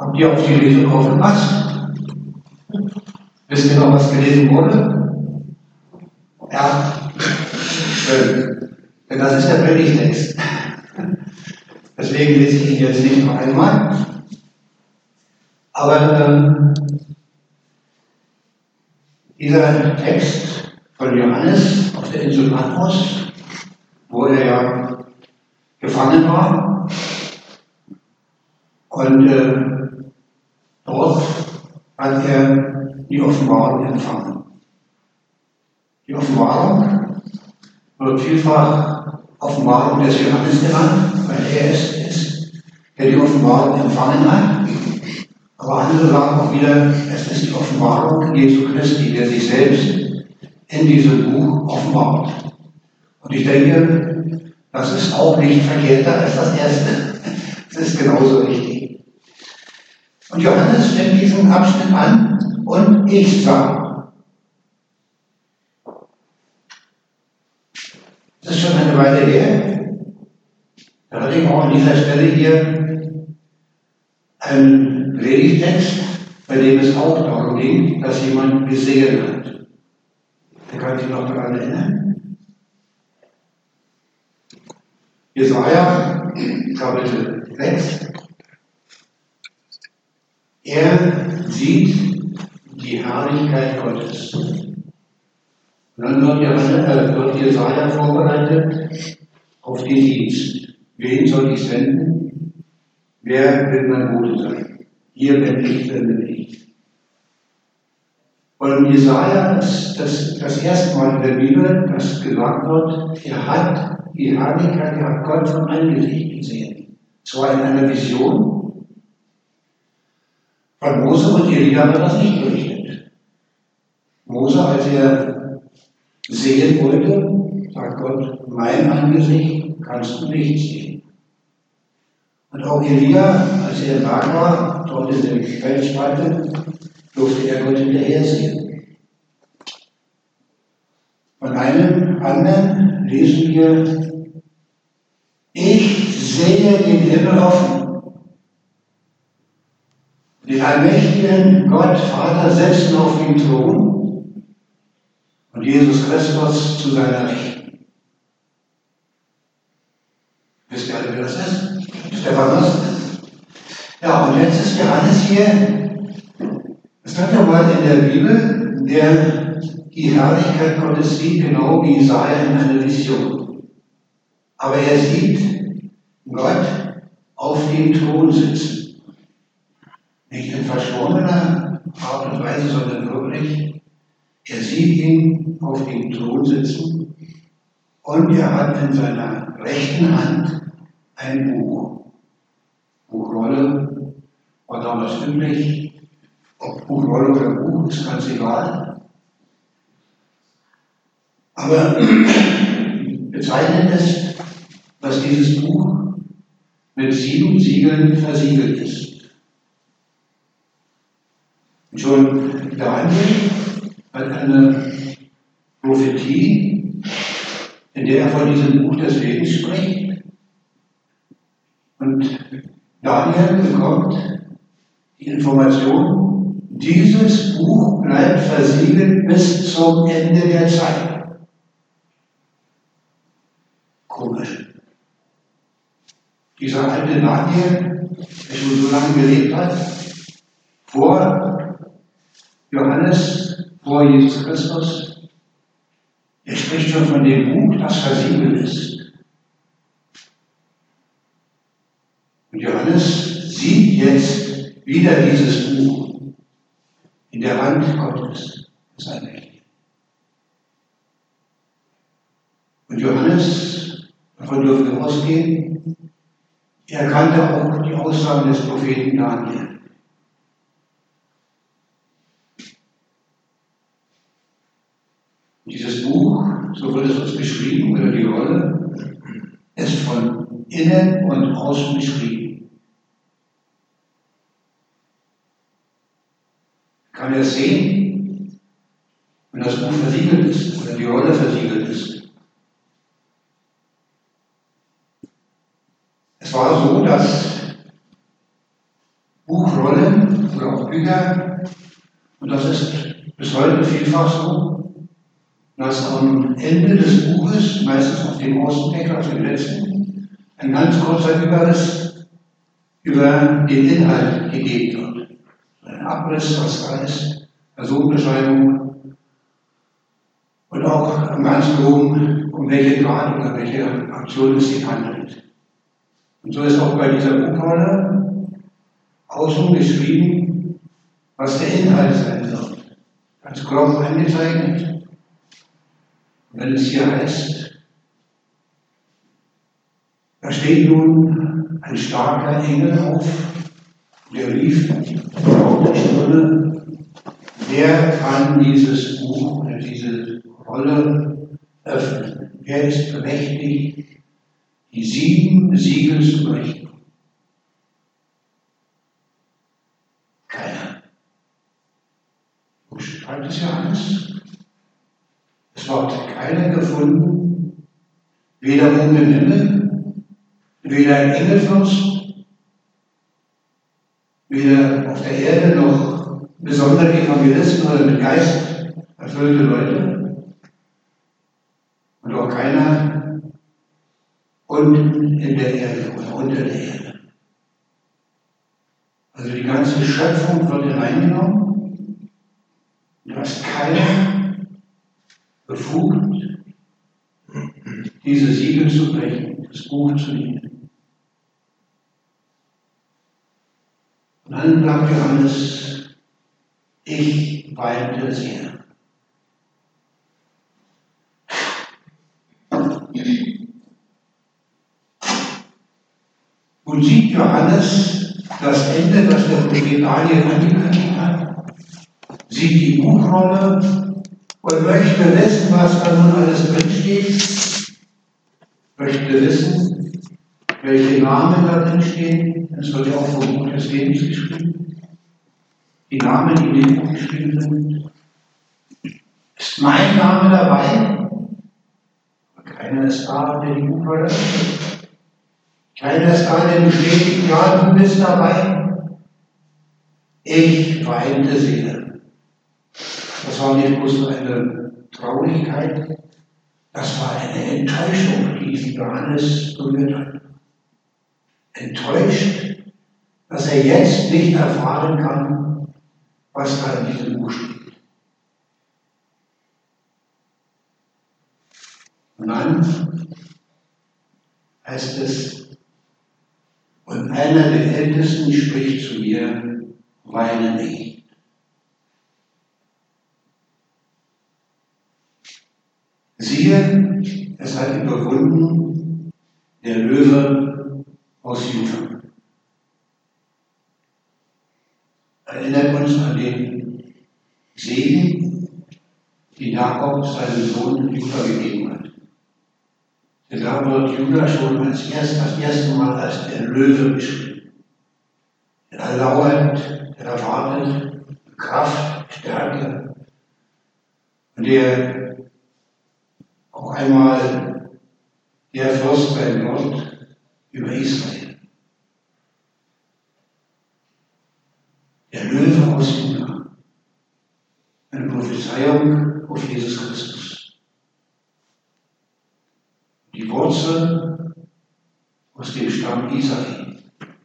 Habt ihr auf die Lesung aufgepasst? Wisst ihr noch, was gelesen wurde? Ja, schön. Denn das ist der Predigtext. Deswegen lese ich ihn jetzt nicht noch einmal. Aber dieser Text von Johannes auf der Insel Patmos, wo er ja gefangen war und dort hat er die Offenbarung empfangen. Die Offenbarung wird vielfach Offenbarung des Johannes genannt, weil er es ist, der die Offenbarung empfangen hat. Aber andere sagen auch wieder, es ist die Offenbarung Jesu Christi, der sich selbst in diesem Buch offenbart. Und ich denke, das ist auch nicht verkehrter als das erste. Es ist genauso richtig. Und Johannes fängt diesen Abschnitt an und ich sah. Das ist schon eine Weile her. Da hatte ich auch an dieser Stelle hier einen Predigtext, bei dem es auch darum ging, dass jemand gesehen hat. Wer kann sich noch daran erinnern? Jesaja, Kapitel 6. Er sieht die Herrlichkeit Gottes. Und dann wird Jesaja vorbereitet auf den Dienst. Wen soll ich senden? Wer will mein Bote sein? Hier bin ich, sende ich. Und Jesaja ist das erste Mal in der Bibel, dass gesagt wird, er hat die Herrlichkeit, er hat Gott von Angesicht gesehen. Zwar in einer Vision. Von Mose und Elia wird das nicht berichtet. Mose, als er sehen wollte, sagt Gott, mein Angesicht kannst du nicht sehen. Und auch Elia, als er im Berg war, dort in der Felsspalte, durfte er Gott hinterher sehen. Von einem anderen lesen wir, ich sehe den Himmel offen. Den allmächtigen Gott, Vater, setzen auf den Thron und Jesus Christus zu seiner Rechten. Wisst ihr alle, wer das ist? Stephanus. Ja, und jetzt ist Johannes hier. Es stand ja mal in der Bibel, der die Herrlichkeit Gottes sieht, genau wie Jesaja in einer Vision. Aber er sieht Gott auf dem Thron sitzen. Nicht in verschwommener Art und Weise, sondern wirklich, er sieht ihn auf dem Thron sitzen und er hat in seiner rechten Hand ein Buch. Buchrolle war damals üblich. Ob Buchrolle oder Buch ist ganz egal. Aber bezeichnend ist, dass dieses Buch mit 7 Siegeln versiegelt ist. Und schon Daniel hat eine Prophetie, in der er von diesem Buch des Lebens spricht. Und Daniel bekommt die Information, dieses Buch bleibt versiegelt bis zum Ende der Zeit. Komisch. Dieser alte Daniel, der schon so lange gelebt hat, vor Johannes, vor Jesus Christus, er spricht schon von dem Buch, das versiegelt ist. Und Johannes sieht jetzt wieder dieses Buch in der Hand Gottes, des Allmächtigen. Und Johannes, davon dürfen wir ausgehen, er kannte auch die Aussagen des Propheten Daniel. Dieses Buch, so wird es uns beschrieben, oder die Rolle, ist von innen und außen beschrieben. Kann er sehen, wenn das Buch versiegelt ist oder die Rolle versiegelt ist? Es war so, dass Buchrolle Bücher, und das ist bis heute vielfach so, dass am Ende des Buches, meistens auf dem Außendeckel, auf dem letzten, ein ganz kurzer Überriss über den Inhalt gegeben wird. Ein Abriss, was da ist, Personenbeschreibung und auch am ganzen oben, um welche Tat oder welche Aktion es sich handelt. Und so ist auch bei dieser Buchrolle außen geschrieben, was der Inhalt sein wird. Ganz grob angezeichnet. Und wenn es hier heißt, da steht nun ein starker Engel auf, der rief auf der Stunde, wer kann dieses Buch oder diese Rolle öffnen? Wer ist berechtigt, die 7 Siegel zu brechen? Keiner. Wo schreibt es Johannes? Es wird keiner gefunden, weder oben im Himmel, weder ein Engelfürst, weder auf der Erde noch besondere Evangelisten oder mit Geist erfüllte Leute und auch keiner unten in der Erde oder unter der Erde. Also die ganze Schöpfung wird hineingenommen. Du hast keiner befugt, diese Siegel zu brechen, das Buch zu nehmen. Und dann sagt Johannes, ich weinte sehr. Und sieht Johannes das Ende, das der Prophet Daniel angekündigt hat, sieht die Buchrolle und möchte wissen, was da nun alles drinsteht, möchte wissen, welche Namen da drinstehen. Es wird ja auch vom Buch des Lebens geschrieben. Die Namen, die in dem Buch geschrieben sind. Ist mein Name dabei? Aber keiner ist da, der die Buchrolle öffnet. Keiner ist da, der bestätigt, ja, du bist dabei. Ich weinte sehr. Das war nicht bloß eine Traurigkeit, das war eine Enttäuschung, die diesen Johannes berührt hat. Enttäuscht, dass er jetzt nicht erfahren kann, was da in diesem Buch steht. Und dann heißt es, und einer der Ältesten spricht zu mir, weine nicht. Siehe, es hat überwunden der Löwe aus Juda. Erinnert uns an den Segen, die Jakob seinem Sohn Juda gegeben hat. Denn da wird Juda schon das erste Mal als der Löwe beschrieben. Der lauert, der erwartet Kraft, Stärke und der auch einmal der Fürst sein wird über Israel. Der Löwe aus Juda. Eine Prophezeiung auf Jesus Christus. Die Wurzel aus dem Stamm Isai.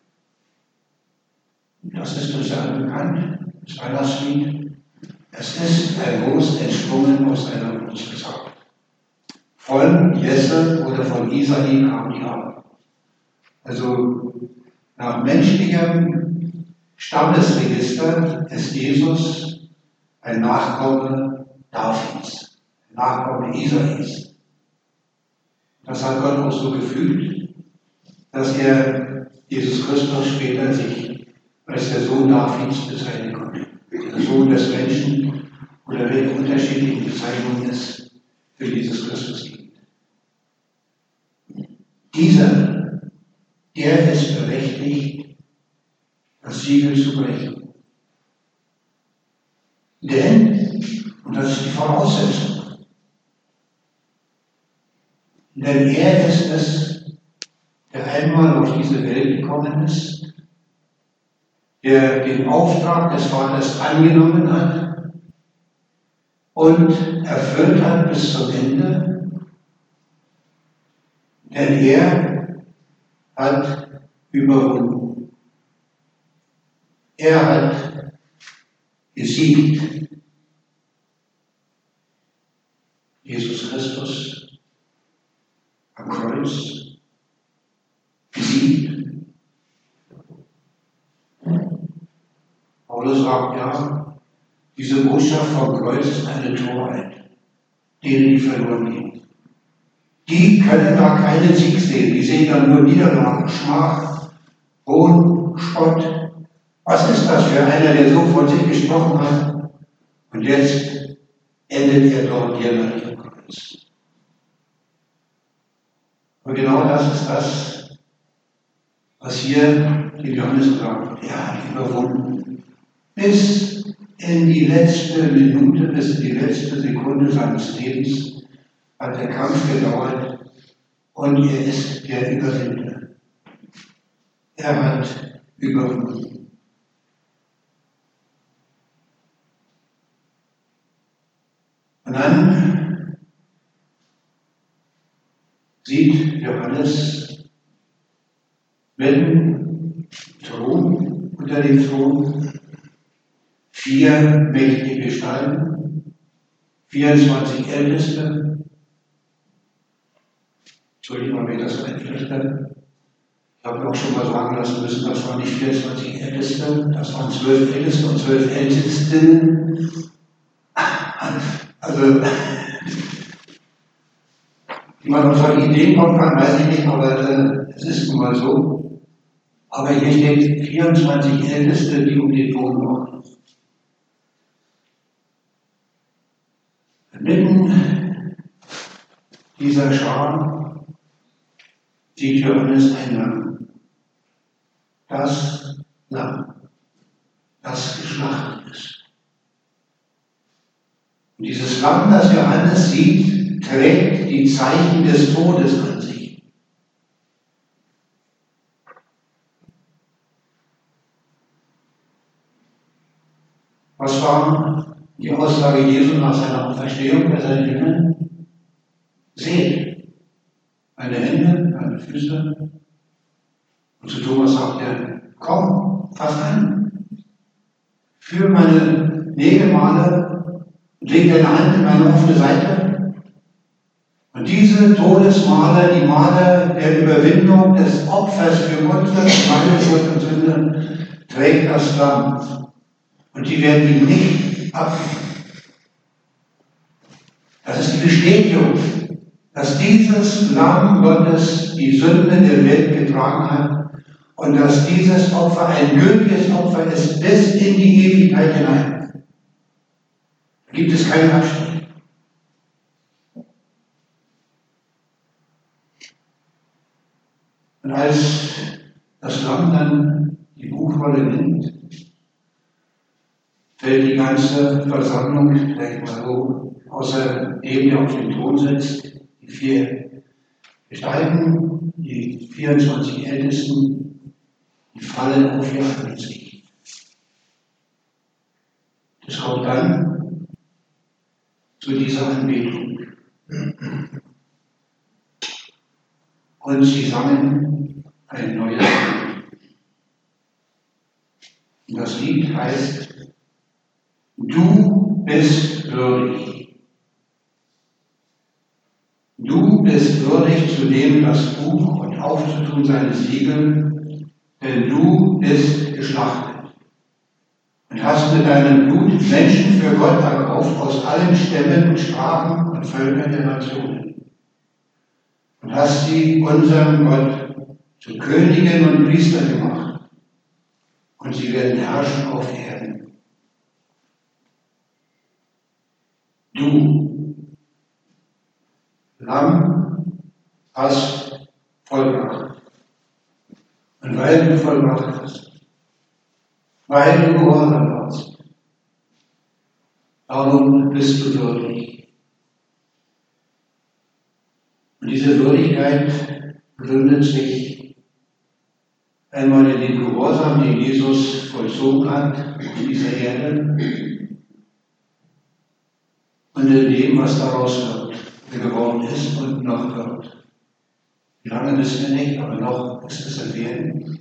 Das ist uns ja bekannt, das Weihnachtslied. Es ist ein Ros entsprungen aus einer Wurzelsaat. Von Jesse oder von Isai kam die ab. Also nach menschlichem Stammesregister ist Jesus ein Nachkomme Davids, ein Nachkomme Isais. Das hat Gott auch so gefügt, dass er Jesus Christus später sich als der Sohn Davids bezeichnen konnte. Der Sohn des Menschen oder welche unterschiedlichen Bezeichnungen es für Jesus Christus gibt. Dieser, der ist berechtigt, das Siegel zu brechen. Denn, und das ist die Voraussetzung, denn er ist es, der einmal auf diese Welt gekommen ist, der den Auftrag des Vaters angenommen hat und erfüllt hat bis zum Ende, denn er hat überwunden. Er hat gesiegt. Jesus Christus am Kreuz besiegt. Paulus sagt ja, diese Botschaft vom Kreuz ist eine Torheit, denen die verloren gehen. Die können da keinen Sieg sehen, die sehen dann nur Niederlage, Schmach, Hohn, Spott. Was ist das für einer, der so von sich gesprochen hat? Und jetzt endet er dort jämmerlich am Kreuz. Und genau das ist das, was hier die Johannes sagt. Er hat überwunden. Bis in die letzte Minute, bis in die letzte Sekunde seines Lebens hat der Kampf gedauert und er ist der Überwinder. Er hat überwunden. Und dann sieht Johannes mitten Thron, unter dem Thron 4 mächtige Gestalten, 24 Älteste. Entschuldigung, wenn ich das so einflechte. Ich habe mir auch schon mal sagen lassen müssen, das waren nicht 24 Älteste, das waren 12 Älteste und 12 Ältesten. Also, wie man auf solche Ideen kommen kann, weiß ich nicht, aber es ist nun mal so. Aber hier steht 24 Älteste, die um den Thron waren. Mitten dieser Schar sieht Johannes ein Lamm. Das Lamm, das geschlachtet ist. Und dieses Lamm, das Johannes sieht, trägt die Zeichen des Todes an sich. Was war die Aussage Jesu nach seiner Auferstehung bei seinen Jüngern? Seht, meine Hände, meine Füße. Und zu Thomas sagt er, komm, fass an. Führ meine Nägelmale und leg deine Hand in meine offene Seite. Und diese Todesmale, die Male der Überwindung des Opfers für unsere und meine Schuld und Sünde, trägt das Lamm. Und die werden ihm nicht abgeben. Das ist die Bestätigung, dass dieses Lamm Gottes die Sünde der Welt getragen hat und dass dieses Opfer ein gültiges Opfer ist bis in die Ewigkeit hinein. Da gibt es keinen Abstieg. Und als das Lamm dann die Buchrolle nimmt, fällt die ganze Versammlung, vielleicht mal so, außer dem, der auf dem Thron sitzt, die 4 Gestalten, die 24 Ältesten, die fallen auf ihr Angesicht. Das kommt dann zu dieser Anbetung. Und sie sangen ein neues Lied. Und das Lied heißt, du bist würdig. Du bist würdig, zu nehmen das Buch und aufzutun seine Siegel, denn du bist geschlachtet und hast mit deinem Blut Menschen für Gott erkauft aus allen Stämmen und Sprachen und Völkern der Nationen und hast sie unserem Gott zu Königen und Priestern gemacht und sie werden herrschen auf Erden. Du, Lamm, hast vollbracht. Und weil du vollbracht hast, weil du gehorsam warst, darum bist du würdig. Und diese Würdigkeit gründet sich Einmal in den Gehorsam, den Jesus vollzogen hat auf dieser Erde, und in dem, was daraus geworden ist und noch wird. Wie lange wissen wir nicht, aber noch ist es in Werden.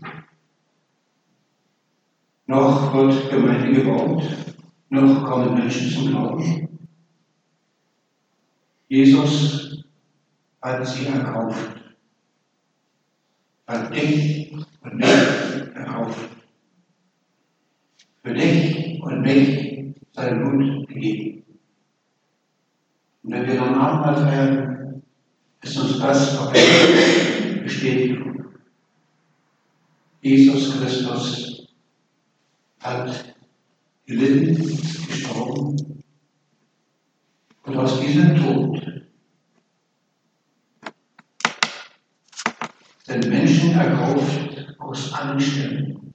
Noch wird Gemeinde gebaut, noch kommen Menschen zum Glauben. Jesus hat sie erkauft, hat dich und mich erkauft, für dich und mich sein Blut gegeben. Und wenn wir dann Abendmahl feiern, ist uns das noch eine Bestätigung. Jesus Christus hat gelitten, gestorben und aus diesem Tod sind Menschen erkauft aus allen Stämmen.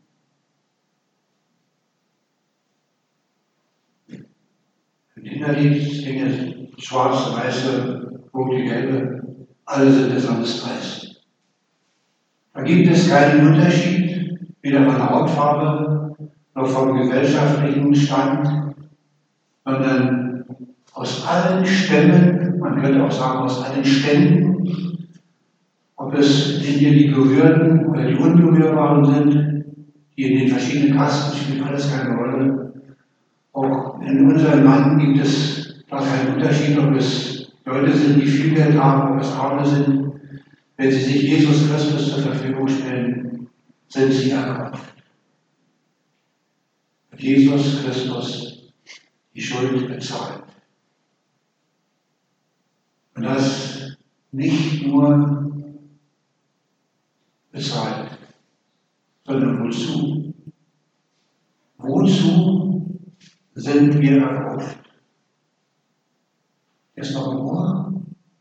Im Kinderlied Dinge schwarze, weiße, rote, gelbe, alle sind des Landes weiß. Da gibt es keinen Unterschied, weder von der Hautfarbe noch vom gesellschaftlichen Stand, sondern aus allen Stämmen, man könnte auch sagen aus allen Ständen, ob es in dir die Berührten oder die Unberührbaren sind, die in den verschiedenen Kasten spielt alles keine Rolle. Auch in unserem Land gibt es da keinen Unterschied, ob es Leute sind, die viel Geld haben, ob es Arme sind. Wenn sie sich Jesus Christus zur Verfügung stellen, sind sie erkauft. Hat Jesus Christus die Schuld bezahlt. Und das nicht nur bezahlt, sondern wozu? Wozu sind wir erkauft? Ist noch im Ohr?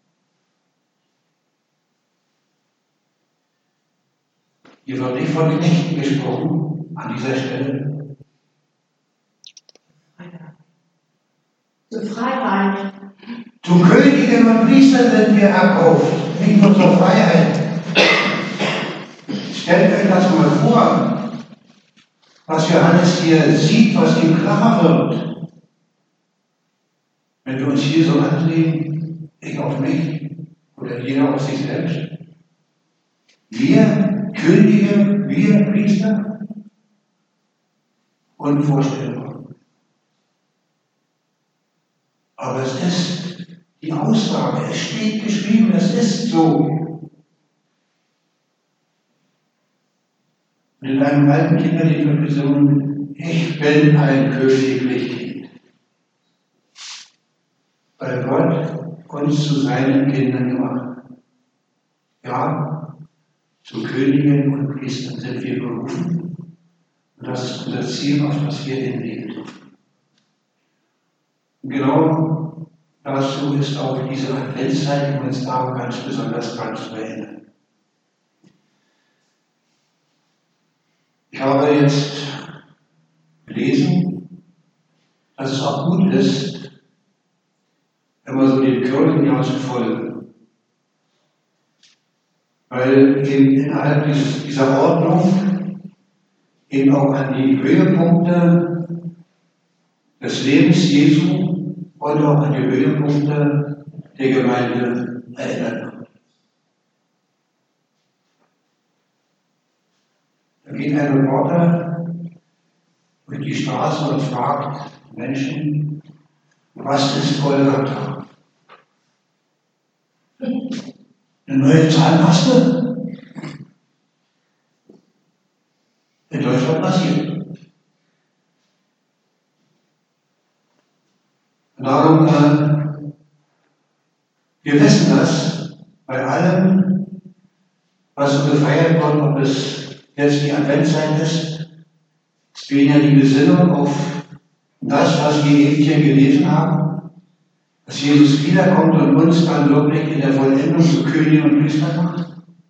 Hier wird nicht von Knechten gesprochen an dieser Stelle. Zur Freiheit. Zu Königen und Priestern sind wir erkauft, nicht nur zur Freiheit. Stellt euch das mal vor, was Johannes hier sieht, was ihm klar wird. Wenn wir uns hier so ansehen, ich auf mich oder jeder auf sich selbst. Wir Könige, wir Priester, unvorstellbar. Aber es ist die Aussage, es steht geschrieben, es ist so. Und in einem alten Kinderlied wird gesungen, ich bin ein königlich Kind. Weil Gott uns zu seinen Kindern gemacht hat. Ja, zu Königen und Priestern sind wir berufen. Und das ist unser Ziel, auf das wir hinleben. Und genau dazu ist auch diese Adventszeit, um uns da ganz besonders dran zu erinnern. Ich habe jetzt gelesen, dass es auch gut ist, immer so dem Kirchenjahr zu folgen. Weil eben innerhalb dieser Ordnung eben auch an die Höhepunkte des Lebens Jesu und auch an die Höhepunkte der Gemeinde erinnert wird. Da geht ein Reporter durch die Straße und fragt Menschen, was ist Golgatha? Eine neue Zahl hast du? In Deutschland passiert. Und darum, wir wissen das, bei allem, was so gefeiert wird, ob es jetzt die Adventszeit ist, es weniger die Besinnung auf das, was wir eben hier gelesen haben, dass Jesus wiederkommt und uns dann wirklich in der Vollendung zu König und Priester macht.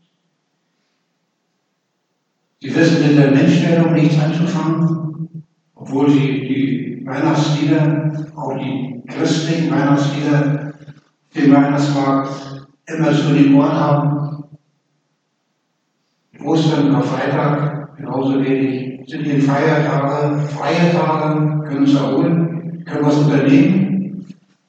Sie wissen mit der Menschwerdung nichts anzufangen, obwohl sie die Weihnachtslieder, auch die christlichen Weihnachtslieder, den Weihnachtsmarkt immer zu den Ohren haben. Ostern und Karfreitag Genauso wenig sind die Feiertage, freie Tage, können uns erholen, können was unternehmen.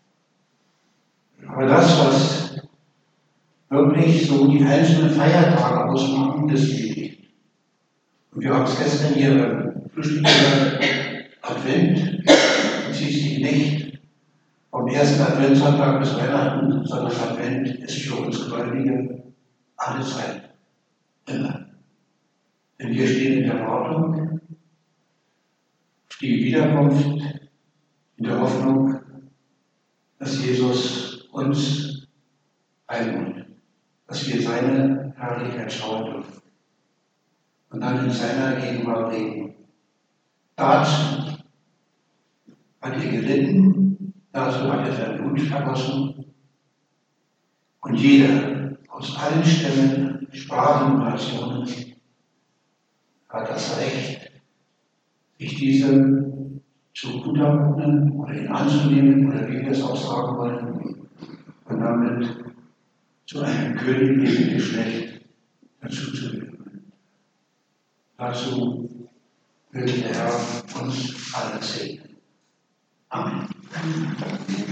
Aber das, was wirklich so die einzelnen Feiertage ausmachen, das geht nicht. Und wir haben es gestern hier beim Frühstück gesagt, Advent bezieht sich nicht vom ersten Adventssonntag bis Weihnachten, sondern Advent ist für uns Gläubige alle Zeit. Immer. Denn wir stehen in der Wartung auf die Wiederkunft, in der Hoffnung, dass Jesus uns einholt, dass wir seine Herrlichkeit schauen dürfen und dann in seiner Gegenwart leben. Dazu hat er gelitten, dazu hat er sein Blut vergossen und jeder aus allen Stämmen, Sprachen und Nationen hat das Recht, sich diesem zu unterordnen oder ihn anzunehmen oder wie wir es aussagen wollen und damit zu einem königlichen Geschlecht dazuzugehören. Dazu will der Herr uns alle segnen. Amen.